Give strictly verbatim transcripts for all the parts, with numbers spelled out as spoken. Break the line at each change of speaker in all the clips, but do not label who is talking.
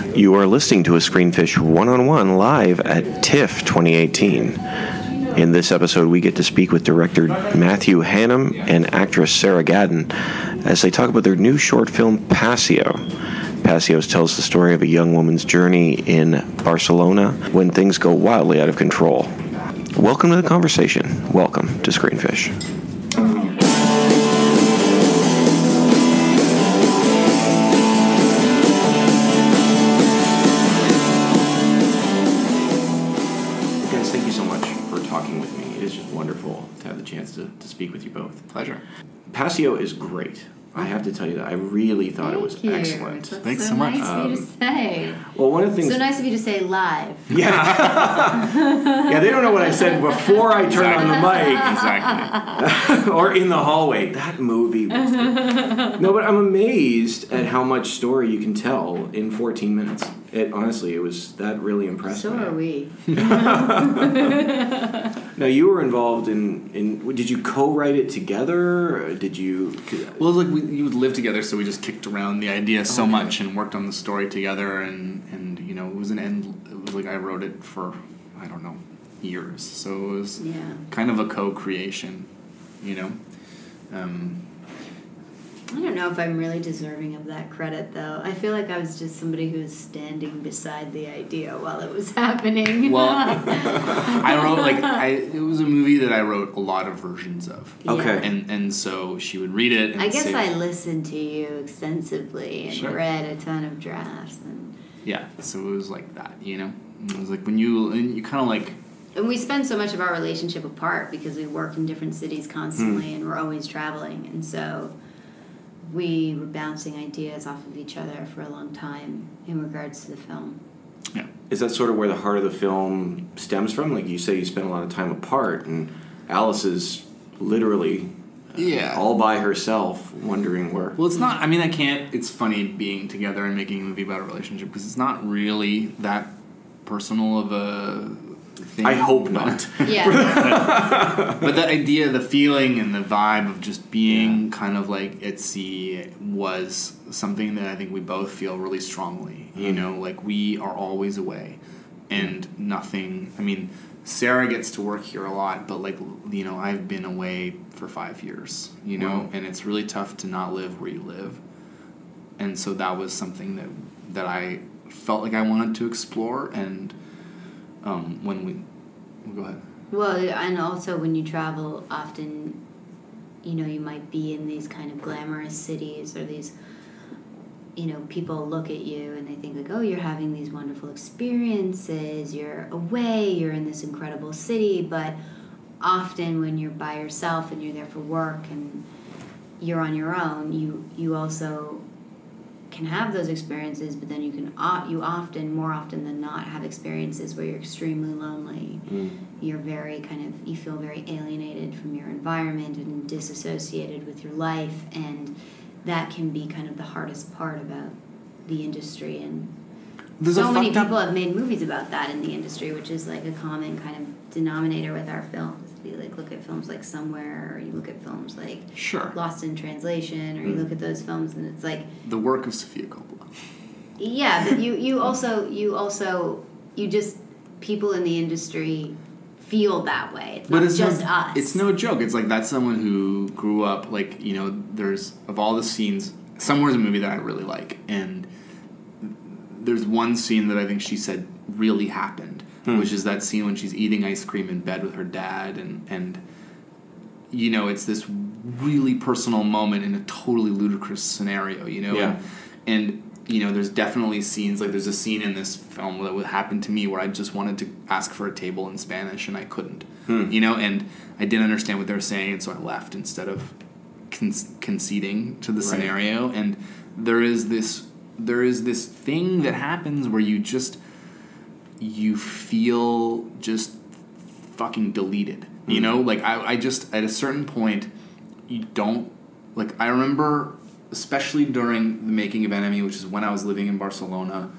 You are listening to a Screenfish one-on-one live at TIFF twenty eighteen. In this episode, we get to speak with director Matthew Hannum and actress Sarah Gadon as they talk about their new short film, Passio. Passio tells the story of a young woman's journey in Barcelona when things go wildly out of control. Welcome to the conversation. Welcome to Screenfish. Chance to, to speak with you both.
Pleasure.
Passio is great. I have to tell you that. I really thought
Thank
it was
you.
excellent.
That's
Thanks
so,
so much.
Nice
Um,
of you to say.
Well, one of the things.
So nice of you to say live.
Yeah. Yeah, they don't know what I said before I turned on the mic.
Exactly.
Or in the hallway. That movie was good. No, but I'm amazed at how much story you can tell in fourteen minutes. It honestly, it was that really impressed
So
me.
are we.
Now, you were involved in, in. Did you co-write it together? Or did you?
Well, it was like we you would live together, so we just kicked around the idea so
Okay.
much and worked on the story together, and, and you know it was an end. It was like I wrote it for I don't know years, so it was
Yeah.
kind of a co-creation, you know. Um,
I don't know if I'm really deserving of that credit, though. I feel like I was just somebody who was standing beside the idea while it was happening.
well, I wrote like I. It was a movie that I wrote a lot of versions of.
Yeah.
Okay.
And and so she would read it. And
I guess
say,
I listened to you extensively and
Sure.
read a ton of drafts. And,
Yeah, so it was like that, you know. It was like when you and you kind of like.
and we spend so much of our relationship apart because we work in different cities constantly and we're always traveling. And so we were bouncing ideas off of each other for a long time in regards to the film.
Yeah.
Is that sort of where the heart of the film stems from? Like you say, you spent a lot of time apart, and Alice is literally uh,
Yeah.
all by herself, wondering where.
Well, it's not. I mean, I can't. It's funny being together and making a movie about a relationship because it's not really that personal of a thing.
I hope
but-
not.
Yeah.
But the idea, the feeling, and the vibe of just being kind of like at sea was something that I think we both feel really strongly. You know, like we are always away, and nothing. I mean, Sarah gets to work here a lot, but like you know, I've been away for five years. You know,
Wow.
and it's really tough to not live where you live. And so that was something that that I felt like I wanted to explore, and um, when we, well, go ahead.
Well, and also when you travel, often, you know, you might be in these kind of glamorous cities or these, you know, people look at you and they think like, oh, you're having these wonderful experiences, you're away, you're in this incredible city, but often when you're by yourself and you're there for work and you're on your own, you, you also can have those experiences, but then you can uh, you often more often than not have experiences where you're extremely lonely.
Mm.
You're very kind of you feel very alienated from your environment and disassociated with your life, and that can be kind of the hardest part about the industry. And
There's
so
a
many
fucked up-
people have made movies about that in the industry, which is like a common kind of denominator with our films. You like look at films like Somewhere, or you look at films like
Sure.
Lost in Translation, or you look at those films and it's like,
The work of Sofia Coppola.
yeah, but you, you also you also you just people in the industry feel that way. It's not just
no,
us.
It's no joke. It's like that's someone who grew up like you know. There's of all the scenes. Somewhere's a movie that I really like, and there's one scene that I think she said really happened,
Hmm.
which is that scene when she's eating ice cream in bed with her dad, and and you know it's this really personal moment in a totally ludicrous scenario, you know.
Yeah.
And, and you know, there's definitely scenes, like there's a scene in this film that would happen to me where I just wanted to ask for a table in Spanish and I couldn't,
Hmm.
you know, and I didn't understand what they were saying, and so I left instead of con- conceding to the
Right.
scenario. And there is this, there is this thing that happens where you just, you feel just fucking deleted, you
Hmm.
know, like I, I just, at a certain point, you don't, like, I remember, especially during the making of Enemy, which is when I was living in Barcelona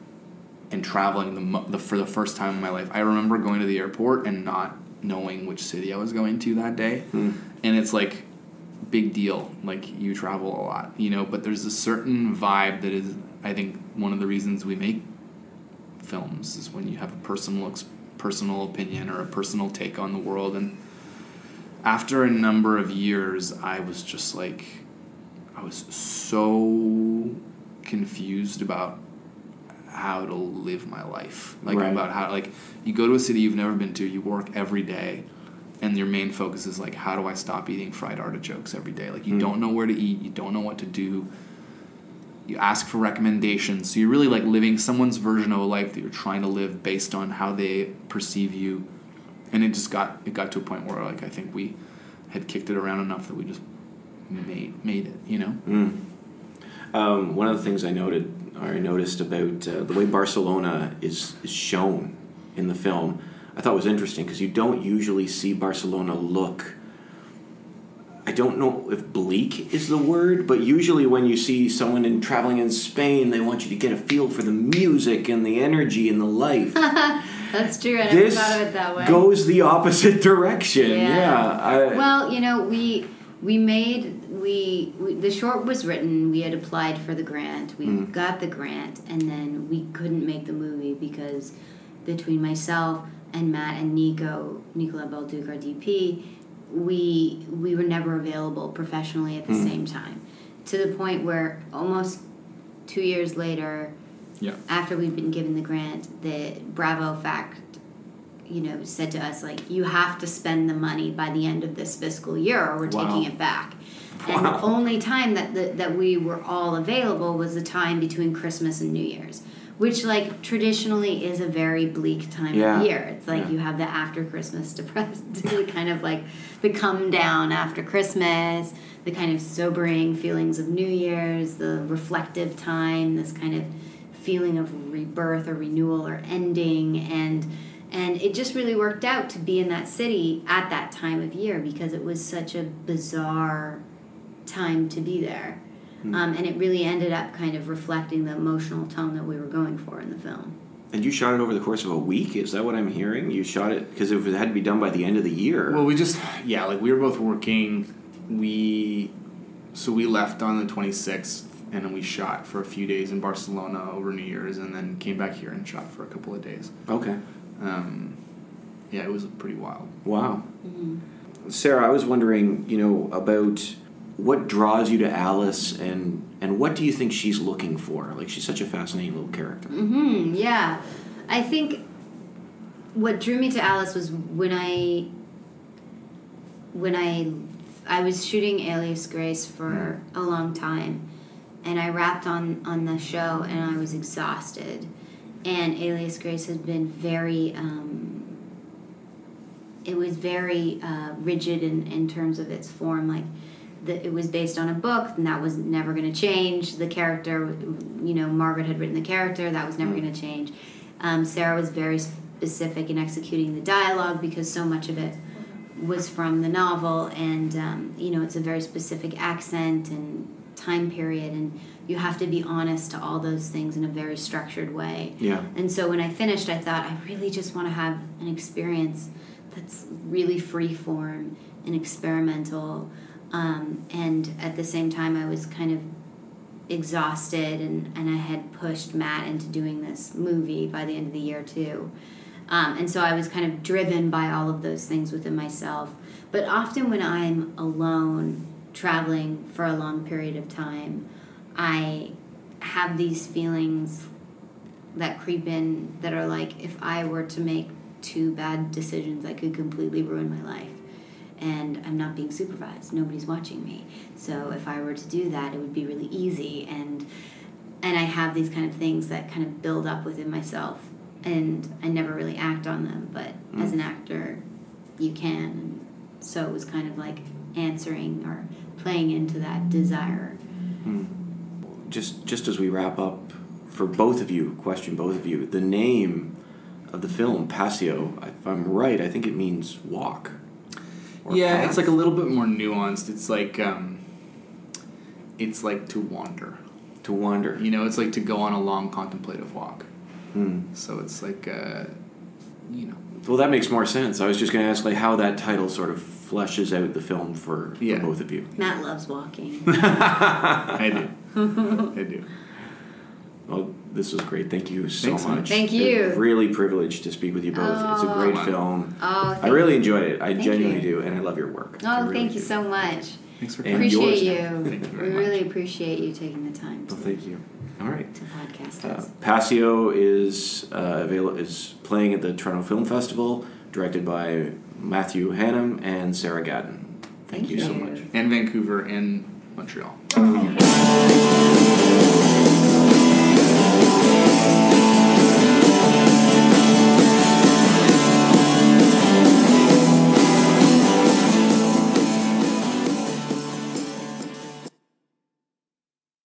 and traveling the, mo- the for the first time in my life, I remember going to the airport and not knowing which city I was going to that day.
Hmm.
And it's like, big deal, like, you travel a lot, you know, but there's a certain vibe that is I think one of the reasons we make films is when you have a personal ex- personal opinion or a personal take on the world. And after a number of years, I was just like, I was so confused about how to live my life. Like,
right.
about how, like, you go to a city you've never been to, you work every day, and your main focus is, like, how do I stop eating fried artichokes every day? Like, you mm. don't know where to eat, you don't know what to do. You ask for recommendations. So you're really, like, living someone's version of a life that you're trying to live based on how they perceive you. And it just got, it got to a point where, like, I think we had kicked it around enough that we just made made it, you know?
Mm. Um, one of the things I noted, or I noticed about uh, the way Barcelona is, is shown in the film, I thought was interesting, because you don't usually see Barcelona look, I don't know if bleak is the word, but usually when you see someone in traveling in Spain, they want you to get a feel for the music and the energy and the life.
That's true. I never
this
thought of it that way.
Goes the opposite direction. Yeah. yeah I,
well, you know, we we made we, we the short was written. We had applied for the grant. We mm. got the grant, and then we couldn't make the movie because between myself and Matt and Nico, Nicola Balduc, our D P, we we were never available professionally at the mm. same time. To the point where almost two years later.
Yeah.
After we'd been given the grant, the Bravo fact, you know, said to us, like, you have to spend the money by the end of this fiscal year or we're wow. taking it back. Wow. And the only time that the, that we were all available was the time between Christmas and New Year's, which, like, traditionally is a very bleak time
yeah.
of year. It's like
yeah.
you have the after Christmas depressed, the kind of like the come down after Christmas, the kind of sobering feelings of New Year's, the reflective time, this kind of feeling of rebirth or renewal or ending, and and it just really worked out to be in that city at that time of year because it was such a bizarre time to be there. Mm. Um, and it really ended up kind of reflecting the emotional tone that we were going for in the film.
And you shot it over the course of a week? Is that what I'm hearing? You shot it because it had to be done by the end of the year.
Well, we just, yeah, like we were both working. We, so we left on the twenty-sixth. And then we shot for a few days in Barcelona over New Year's, and then came back here and shot for a couple of days.
Okay.
Um, yeah, it was pretty wild.
Wow.
Mm-hmm.
Sarah, I was wondering, you know, about what draws you to Alice, and and what do you think she's looking for? Like, she's such a fascinating little character.
Mm-hmm. Yeah, I think what drew me to Alice was when I when I I was shooting Alias Grace for mm. a long time. And I wrapped on, on the show, and I was exhausted. And Alias Grace has been very, um, it was very uh, rigid in, in terms of its form. Like, the, it was based on a book, and that was never going to change. The character, you know, Margaret had written the character, that was never going to change. Um, Sarah was very specific in executing the dialogue because so much of it was from the novel. And, um, you know, it's a very specific accent and time period, and you have to be honest to all those things in a very structured way.
Yeah.
And so when I finished, I thought, I really just want to have an experience that's really free form and experimental. Um, and at the same time, I was kind of exhausted, and, and I had pushed Matt into doing this movie by the end of the year, too. Um, and so I was kind of driven by all of those things within myself. But often when I'm alone, traveling for a long period of time, I have these feelings that creep in that are like, if I were to make two bad decisions, I could completely ruin my life. And I'm not being supervised. Nobody's watching me. So if I were to do that, it would be really easy. And and I have these kind of things that kind of build up within myself. And I never really act on them. But mm. as an actor, you can. And so it was kind of like answering or playing into that desire.
Hmm. Just just as we wrap up, for both of you, question both of you, the name of the film, Passio, if I'm right, I think it means walk.
Yeah,
path.
It's like a little bit more nuanced. It's like, um, it's like to wander.
To wander.
You know, it's like to go on a long contemplative walk.
Hmm.
So it's like, uh, you know.
Well, that makes more sense. I was just going to ask, like, how that title sort of fleshes out the film for,
yeah.
for both of you.
Matt loves walking.
I do. I do.
Well, this was great. Thank you so
Thanks, man.
much.
Thank you.
It's really privileged to speak with you both. It's a great
Oh.
film.
Oh, thank
I really enjoyed it. I
Thank
genuinely
you.
do, and I love your work. I
Oh,
really
thank you
do.
so much.
Thanks for
And
coming.
Appreciate
yours.
you.
Thank you
We
very
really
much.
appreciate you taking the time to,
Well, thank you. All right.
to podcast
Uh,
us.
Passio is uh, avail- is playing at the Toronto Film Festival, directed by Matthew Hannum and Sarah Gadden. Thank,
Thank
you so
you.
much.
And Vancouver and Montreal.
Oh.